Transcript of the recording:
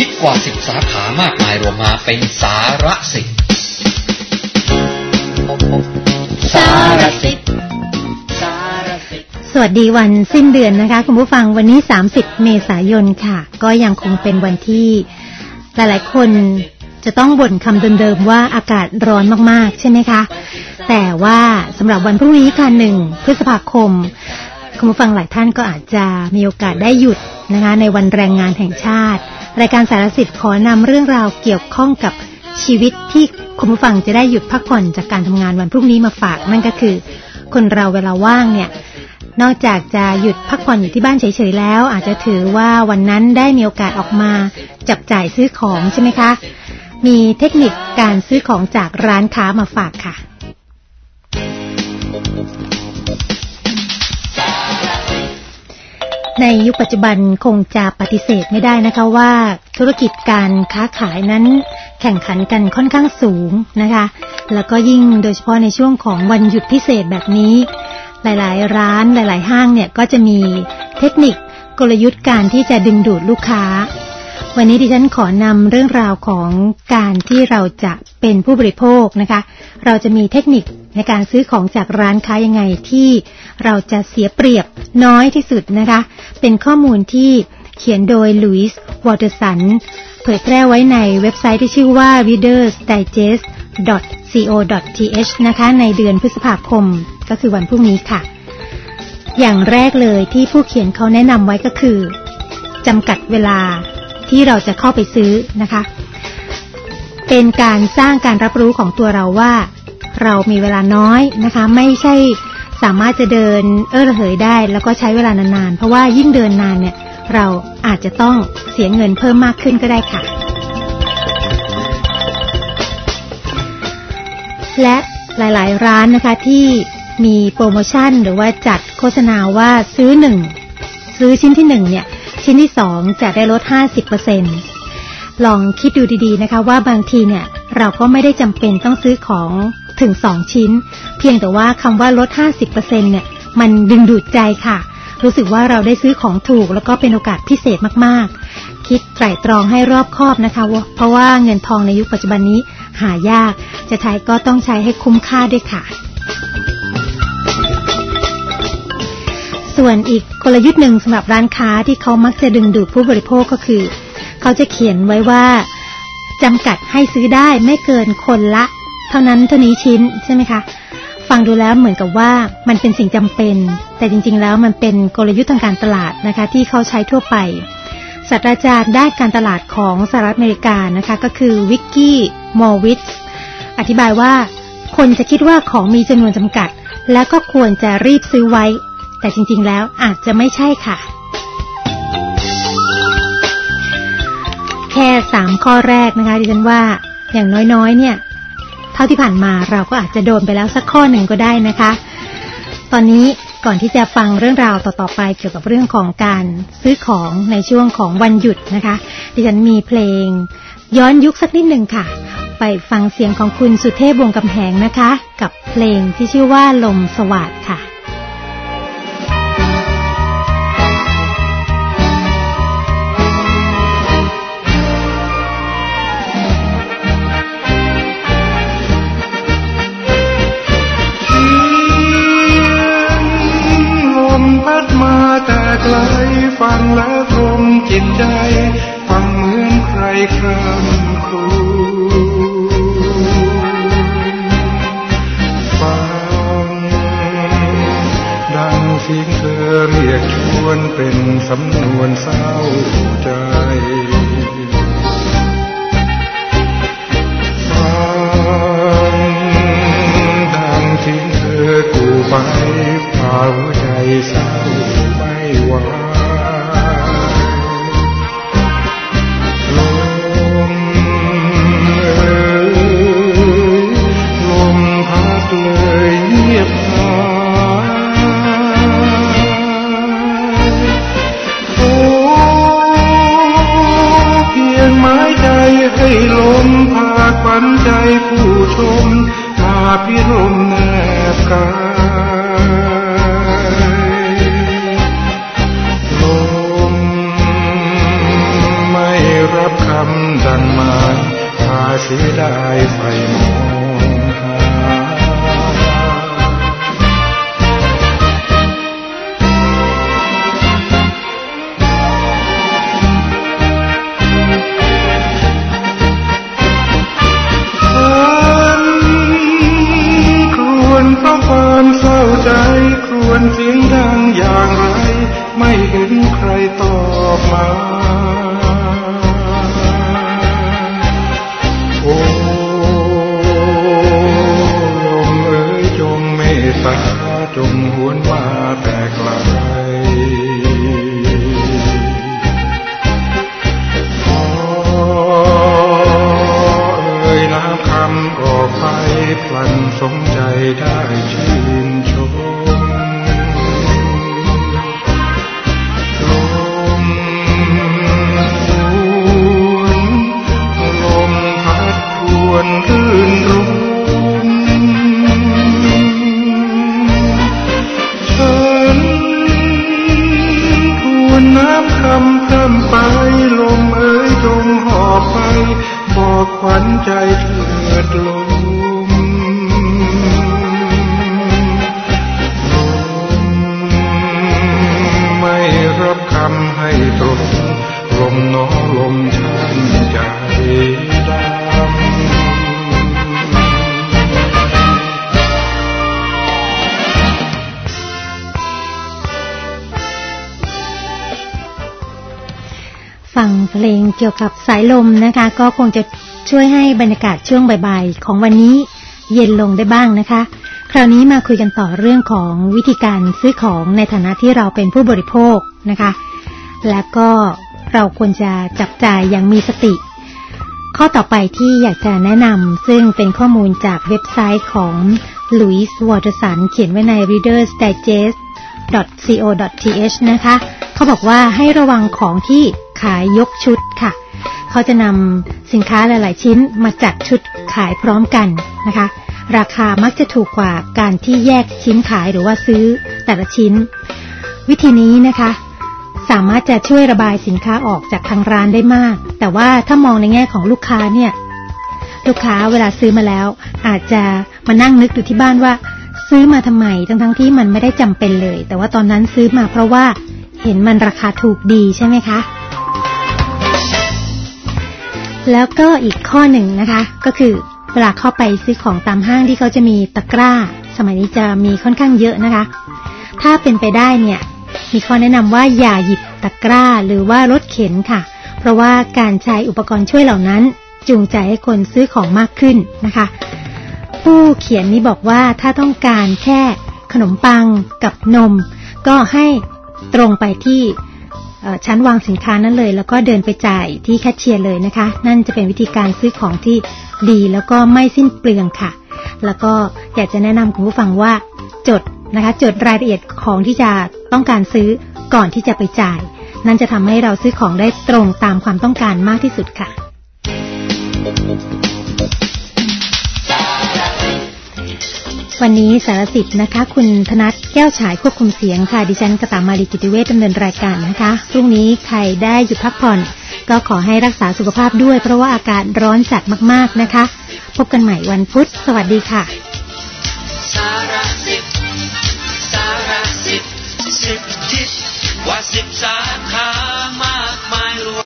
คิดกว่า10 สาขามากมายรวมมาเป็นสารสิทธิ์สวัสดีวันสิ้นเดือนนะคะคุณผู้ฟังวันนี้30 เมษายนค่ะก็ยังคงเป็นวันที่หลายๆคนจะต้องบ่นคำเดิมๆว่าอากาศร้อนมากๆใช่ไหมคะแต่ว่าสำหรับวันพรุ่งนี้ค่ะ1 พฤษภาคมคุณผู้ฟังหลายท่านก็อาจจะมีโอกาสได้หยุดนะคะในวันแรงงานแห่งชาติรายการสารสิทธิ์ขอนำเรื่องราวเกี่ยวข้องกับชีวิตที่คุณผู้ฟังจะได้หยุดพักผ่อนจากการทำงานวันพรุ่งนี้มาฝากนั่นก็คือคนเราเวลาว่างเนี่ยนอกจากจะหยุดพักผ่อนอยู่ที่บ้านเฉยๆแล้วอาจจะถือว่าวันนั้นได้มีโอกาสออกมาจับจ่ายซื้อของใช่ไหมคะมีเทคนิคการซื้อของจากร้านค้ามาฝากค่ะในยุคปัจจุบันคงจะปฏิเสธไม่ได้นะคะว่าธุรกิจการค้าขายนั้นแข่งขันกันค่อนข้างสูงนะคะแล้วก็ยิ่งโดยเฉพาะในช่วงของวันหยุดพิเศษแบบนี้หลายๆร้านหลายๆห้างเนี่ยก็จะมีเทคนิคกลยุทธ์การที่จะดึงดูดลูกค้าวันนี้ดิฉันขอนำเรื่องราวของการที่เราจะเป็นผู้บริโภคนะคะเราจะมีเทคนิคในการซื้อของจากร้านค้ายังไงที่เราจะเสียเปรียบน้อยที่สุดนะคะเป็นข้อมูลที่เขียนโดยลุยส์ วอเตอร์สันเผยแพร่ไว้ในเว็บไซต์ที่ชื่อว่า readersdigest.co.th นะคะในเดือนพฤษภาคมก็คือวันพรุ่งนี้ค่ะอย่างแรกเลยที่ผู้เขียนเขาแนะนำไว้ก็คือจำกัดเวลาที่เราจะเข้าไปซื้อนะคะเป็นการสร้างการรับรู้ของตัวเราว่าเรามีเวลาน้อยนะคะไม่ใช่สามารถจะเดินระเหยได้แล้วก็ใช้เวลานานๆเพราะว่ายิ่งเดินนานเนี่ยเราอาจจะต้องเสียเงินเพิ่มมากขึ้นก็ได้ค่ะและหลายๆร้านนะคะที่มีโปรโมชั่นหรือว่าจัดโฆษณาว่าซื้อชิ้นที่1เนี่ยชิ้นที่2จะได้ลด 50% ลองคิดดูดีๆนะคะว่าบางทีเนี่ยเราก็ไม่ได้จำเป็นต้องซื้อของถึง2ชิ้นเพียงแต่ว่าคำว่าลด 50% เนี่ยมันดึงดูดใจค่ะรู้สึกว่าเราได้ซื้อของถูกแล้วก็เป็นโอกาสพิเศษมากๆคิดไตร่ตรองให้รอบคอบนะคะเพราะว่าเงินทองในยุคปัจจุบันนี้หายากจะใช้ก็ต้องใช้ให้คุ้มค่าด้วยค่ะส่วนอีกกลยุทธ์หนึ่งสำหรับร้านค้าที่เขามักจะดึงดูดผู้บริโภคก็คือเขาจะเขียนไว้ว่าจำกัดให้ซื้อได้ไม่เกินคนละเท่านั้นเท่านี้ชิ้นใช่ไหมคะฟังดูแล้วเหมือนกับว่ามันเป็นสิ่งจำเป็นแต่จริงๆแล้วมันเป็นกลยุทธ์ทางการตลาดนะคะที่เขาใช้ทั่วไปศาสตราจารย์ด้านการตลาดของสหรัฐอเมริกานะคะก็คือวิกกี้ มอร์วิทซ์อธิบายว่าคนจะคิดว่าของมีจำนวนจำกัดแล้วก็ควรจะรีบซื้อไว้แต่จริงๆแล้วอาจจะไม่ใช่ค่ะแค่3ข้อแรกนะคะดิฉันว่าอย่างน้อยๆเนี่ยเท่าที่ผ่านมาเราก็อาจจะโดนไปแล้วสักข้อหนึ่งก็ได้นะคะตอนนี้ก่อนที่จะฟังเรื่องราวต่อๆไปเกี่ยวกับเรื่องของการซื้อของในช่วงของวันหยุดนะคะดิฉันมีเพลงย้อนยุคสักนิดหนึ่งค่ะไปฟังเสียงของคุณสุเทพ วงศ์กำแหงนะคะกับเพลงที่ชื่อว่าลมสวัสดิ์ค่ะแต่ไกลฟังแล้วตรงจิตใจฟังเหมือนใครครำครวญฟังดังเสียงเธอเรียกชวนเป็นสำนวนเศร้าใจฟังดังเสียงเธอกูไปพาหัวใจเศร้าลมพัดเลยเงียบหายโอ้เพียงไม้ใจให้ลมพาขวัญใจผู้ชมมาพิรมแนบกายรับคสียดายไฟมองหาเพราะความเศร้าใจครวญเสียงดังอย่างไรไม่เห็นใครตอบมาโอ้ลมเอ๋ยจงเมตตาจงหวนมาแต่ไกลน้ำคำออกไปพลันสมใจได้ชื่นชมลมพัดพวนรื่นรมฉันทวนน้ำคำพร่ำไปลมเอ๋ยจงหอบไปบอกขวัญใจเถิดลมไม่รับคำให้ตรงลมน้อลมฉันใจดำฟังเพลงเกี่ยวกับสายลมนะคะก็คงจะช่วยให้บรรยากาศช่วงบ่ายๆของวันนี้เย็นลงได้บ้างนะคะคราวนี้มาคุยกันต่อเรื่องของวิธีการซื้อของในฐานะที่เราเป็นผู้บริโภคนะคะและก็เราควรจะจับจ่ายอย่างมีสติข้อต่อไปที่อยากจะแนะนำซึ่งเป็นข้อมูลจากเว็บไซต์ของลุยส์วอเตอร์สันเขียนไว้ใน Reader's Digest.co.th นะคะเขาบอกว่าให้ระวังของที่ขายยกชุดค่ะเขาจะนำสินค้าหลายๆชิ้นมาจัดชุดขายพร้อมกันนะคะราคามักจะถูกกว่าการที่แยกชิ้นขายหรือว่าซื้อแต่ละชิ้นวิธีนี้นะคะสามารถจะช่วยระบายสินค้าออกจากทางร้านได้มากแต่ว่าถ้ามองในแง่ของลูกค้าเนี่ยลูกค้าเวลาซื้อมาแล้วอาจจะมานั่งนึกอยู่ที่บ้านว่าซื้อมาทำไมทั้งที่มันไม่ได้จำเป็นเลยแต่ว่าตอนนั้นซื้อมาเพราะว่าเห็นมันราคาถูกดีใช่ไหมคะแล้วก็อีกข้อหนึ่งนะคะก็คือเวลาเข้าไปซื้อของตามห้างที่เขาจะมีตะกร้าสมัยนี้จะมีค่อนข้างเยอะนะคะถ้าเป็นไปได้เนี่ยมีข้อแนะนำว่าอย่าหยิบตะกร้าหรือว่ารถเข็นค่ะเพราะว่าการใช้อุปกรณ์ช่วยเหล่านั้นจูงใจให้คนซื้อของมากขึ้นนะคะผู้เขียนนี้บอกว่าถ้าต้องการแค่ขนมปังกับนมก็ให้ตรงไปที่ชั้นวางสินค้านั้นเลยแล้วก็เดินไปจ่ายที่แคชเชียร์เลยนะคะนั่นจะเป็นวิธีการซื้อของที่ดีแล้วก็ไม่สิ้นเปลืองค่ะแล้วก็อยากจะแนะนำคุณผู้ฟังว่าจดนะคะจดรายละเอียดของที่จะต้องการซื้อก่อนที่จะไปจ่ายนั่นจะทำให้เราซื้อของได้ตรงตามความต้องการมากที่สุดค่ะวันนี้สารสิทธิ์นะคะคุณธนัทแก้วฉายควบคุมเสียงค่ะดิฉันกตมาลีกิติเวชดำเนินรายการนะคะพรุ่งนี้ใครได้หยุดพักผ่อนก็ขอให้รักษาสุขภาพด้วยเพราะว่าอากาศร้อนจัดมากๆนะคะพบกันใหม่วันพุธสวัสดีค่ะสารสิทธิ์สิทธิว่า10 สาขามา